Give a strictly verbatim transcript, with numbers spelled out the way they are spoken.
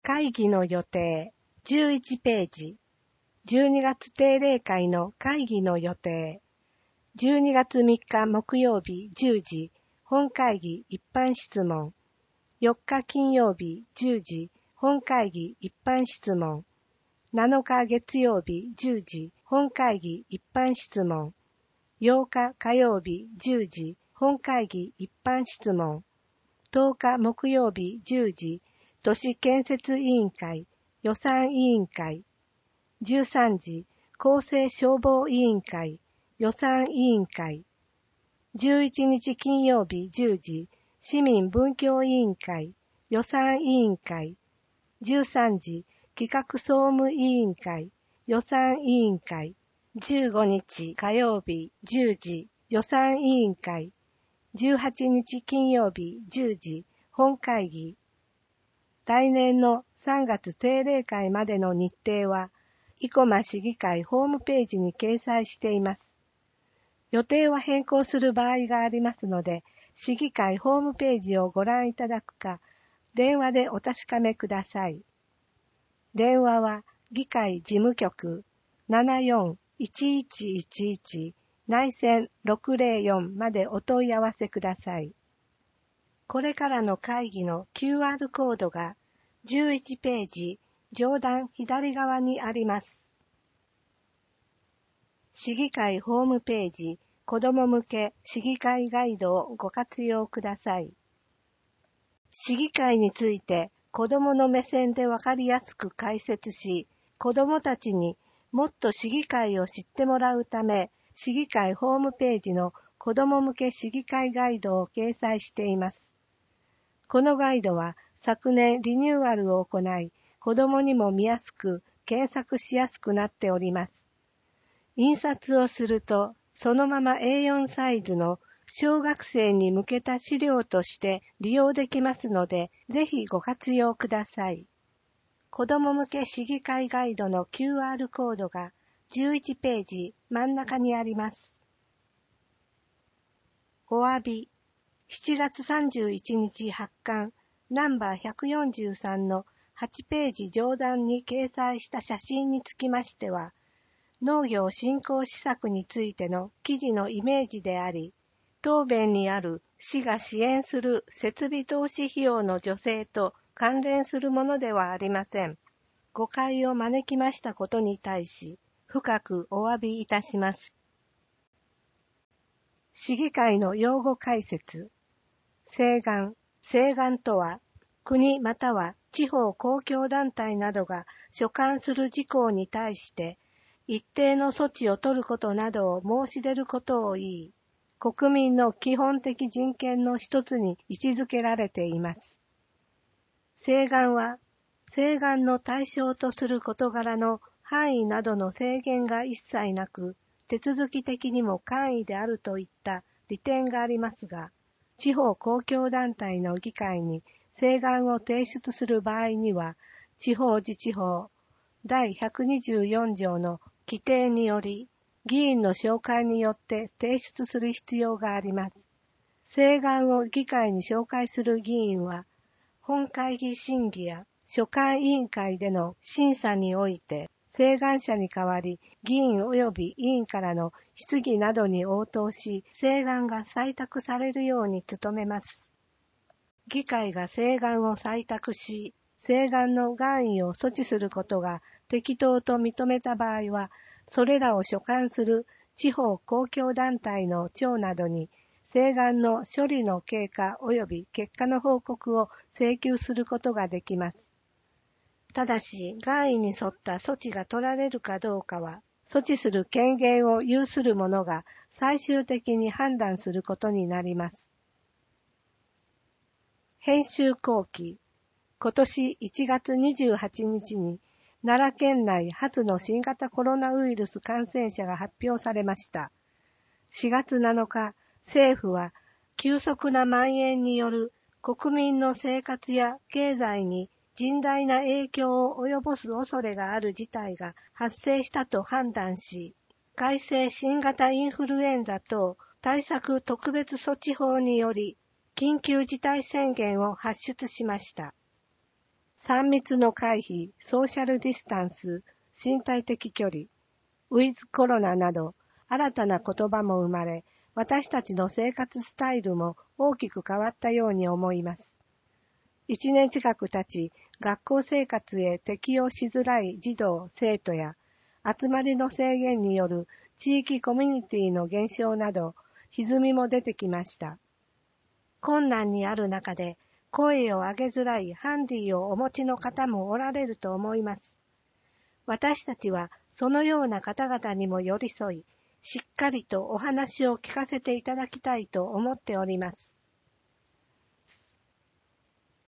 会議の予定じゅういちページ。じゅうにがつ定例会の会議の予定。じゅうにがつみっか木曜日じゅうじ、本会議一般質問。よっか金曜日じゅうじ、本会議一般質問。なのか月曜日じゅうじ、本会議一般質問。ようか火曜日じゅうじ、本会議一般質問。とおか木曜日じゅうじ、都市建設委員会、予算委員会。じゅうさんじ、公正消防委員会、予算委員会。じゅういちにち金曜日じゅうじ、市民文教委員会、予算委員会。じゅうさんじ、企画総務委員会、予算委員会。じゅうごにち火曜日じゅうじ、予算委員会。じゅうはちにち金曜日じゅうじ、本会議。来年のさんがつ定例会までの日程は、生駒市議会ホームページに掲載しています。予定は変更する場合がありますので、市議会ホームページをご覧いただくか、電話でお確かめください。電話は、議会事務局 ななよんいちいちいちいち 内線ろくぜろよんまでお問い合わせください。これからの会議の キューアール コードがじゅういちページ上段左側にあります。市議会ホームページ子ども向け市議会ガイドをご活用ください。市議会について子どもの目線でわかりやすく解説し、子どもたちにもっと市議会を知ってもらうため、市議会ホームページの子ども向け市議会ガイドを掲載しています。このガイドは昨年リニューアルを行い、子どもにも見やすく検索しやすくなっております。印刷をすると、そのまま エーよん サイズの小学生に向けた資料として利用できますので、ぜひご活用ください。子ども向け市議会ガイドの キューアール コードがじゅういちページ真ん中にあります。お詫び。しちがつさんじゅういちにち発刊ナンバーひゃくよんじゅうさんのはちページ上段に掲載した写真につきましては、農業振興施策についての記事のイメージであり、答弁にある市が支援する設備投資費用の助成と関連するものではありません。誤解を招きましたことに対し、深くお詫びいたします。市議会の用語解説。請願。請願とは、国または地方公共団体などが所管する事項に対して、一定の措置を取ることなどを申し出ることを言い、国民の基本的人権の一つに位置づけられています。請願は、請願の対象とする事柄の範囲などの制限が一切なく、手続き的にも簡易であるといった利点がありますが、地方公共団体の議会に請願を提出する場合には、地方自治法だいひゃくにじゅうよんじょうの規定により、議員の紹介によって提出する必要があります。請願を議会に紹介する議員は、本会議審議や所管委員会での審査において、請願者に代わり議員及び委員からの質疑などに応答し、請願が採択されるように努めます。議会が請願を採択し、請願の願意を措置することが適当と認めた場合は、それらを所管する地方公共団体の長などに、請願の処理の経過及び結果の報告を請求することができます。ただし、願意に沿った措置が取られるかどうかは、措置する権限を有する者が最終的に判断することになります。編集後期。今年いちがつにじゅうはちにちに奈良県内初の新型コロナウイルス感染者が発表されました。しがつなのか、政府は急速な蔓延による国民の生活や経済に甚大な影響を及ぼす恐れがある事態が発生したと判断し、改正新型インフルエンザ等対策特別措置法により緊急事態宣言を発出しました。 さん密の回避、ソーシャルディスタンス、身体的距離、ウィズコロナなど新たな言葉も生まれ、私たちの生活スタイルも大きく変わったように思います。一年近く経ち、学校生活へ適応しづらい児童・生徒や、集まりの制限による地域コミュニティの減少など、歪みも出てきました。困難にある中で、声を上げづらいハンディをお持ちの方もおられると思います。私たちはそのような方々にも寄り添い、しっかりとお話を聞かせていただきたいと思っております。